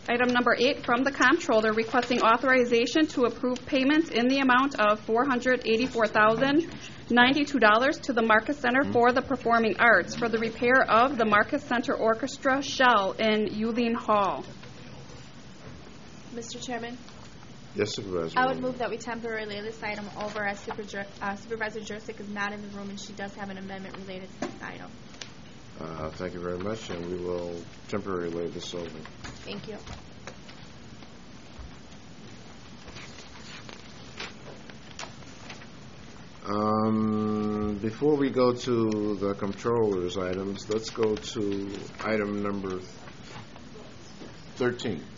Item number 8, from the Comptroller, requesting authorization to approve payments in the amount of $484,092 to the Marcus Center for the Performing Arts for the repair of the Marcus Center Orchestra shell in Yuleen Hall. Mr. Chairman, Yes, Supervisor. I would move that we temporarily lay this item over as Supervisor Jurcik is not in the room and she does have an amendment related to this item. Thank you very much, and we will temporarily lay this over. Thank you. Before we go to the Comptroller's items, let's go to item number 13.